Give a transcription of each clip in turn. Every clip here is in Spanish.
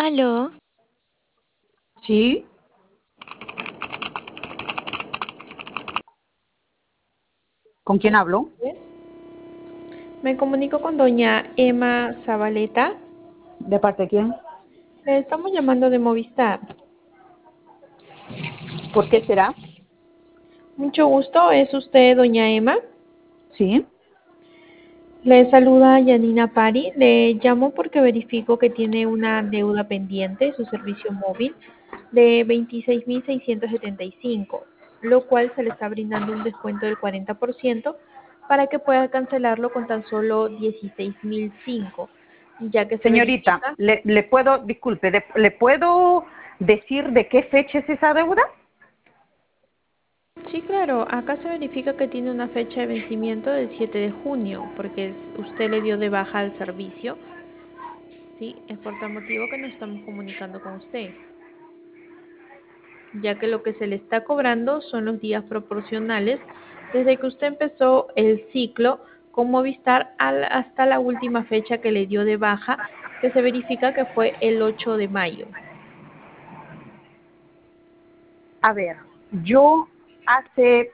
Aló, Sí, ¿con quién hablo? Pues, me comunico con doña Emma Zabaleta. ¿De parte de quién? Le estamos llamando de Movistar. ¿Por qué será? Mucho gusto, ¿es usted doña Emma? Sí. Le saluda Yanina Pari. Le llamo porque verifico que tiene una deuda pendiente, su servicio móvil, de 26.675, lo cual se le está brindando un descuento del 40% para que pueda cancelarlo con tan solo 16.005, ya que se Señorita, verifica. ¿le puedo, disculpe, ¿le puedo decir de qué fecha es esa deuda? Sí, claro, acá se verifica que tiene una fecha de vencimiento del 7 de junio, porque usted le dio de baja al servicio, ¿sí? Es por tal motivo que nos estamos comunicando con usted, ya que lo que se le está cobrando son los días proporcionales desde que usted empezó el ciclo con Movistar hasta la última fecha que le dio de baja, que se verifica que fue el 8 de mayo. A ver, yo hace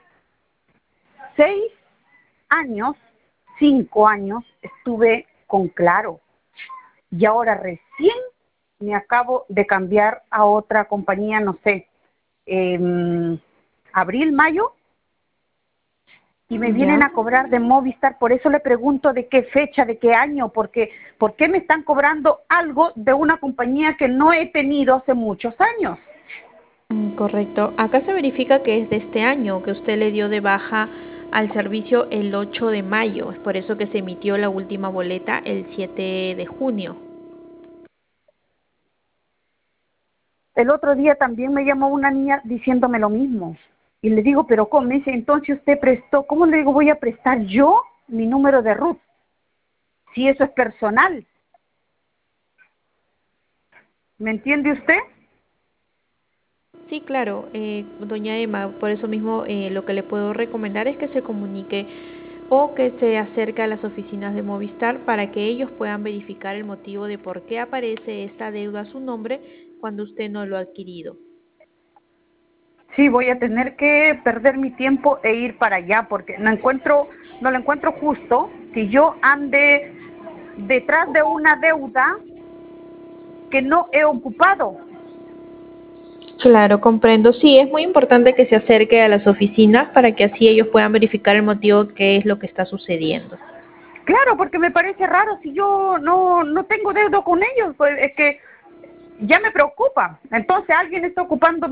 6 años, 5 años, estuve con Claro y ahora recién me acabo de cambiar a otra compañía, no sé, abril, mayo, y me vienen ¿Ya? a cobrar de Movistar. Por eso le pregunto de qué fecha, de qué año, porque ¿por qué me están cobrando algo de una compañía que no he tenido hace muchos años? Correcto. Acá se verifica que es de este año, que usted le dio de baja al servicio el 8 de mayo. Es por eso que se emitió la última boleta el 7 de junio. El otro día también me llamó una niña diciéndome lo mismo. Y le digo, pero ¿cómo? Me dice, entonces usted prestó, ¿cómo le digo voy a prestar yo mi número de RUT? Si eso es personal. ¿Me entiende usted? Sí, claro, doña Emma, por eso mismo lo que le puedo recomendar es que se comunique o que se acerque a las oficinas de Movistar para que ellos puedan verificar el motivo de por qué aparece esta deuda a su nombre cuando usted no lo ha adquirido. Sí, voy a tener que perder mi tiempo e ir para allá porque no lo encuentro justo que yo ande detrás de una deuda que no he ocupado. Claro, comprendo. Sí, es muy importante que se acerque a las oficinas para que así ellos puedan verificar el motivo que es lo que está sucediendo. Claro, porque me parece raro si yo no tengo deuda con ellos, pues es que ya me preocupa. Entonces alguien está ocupando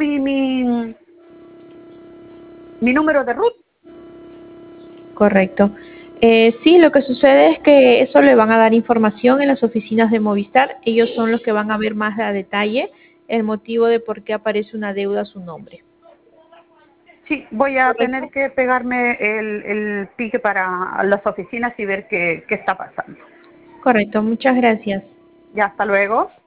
mi número de RUT. Correcto. Sí, lo que sucede es que eso le van a dar información en las oficinas de Movistar. Ellos son los que van a ver más a detalle el motivo de por qué aparece una deuda a su nombre. Sí, voy a tener ¿Correcto? que pegarme el pique para las oficinas y ver qué está pasando. Correcto, muchas gracias. Ya, hasta luego.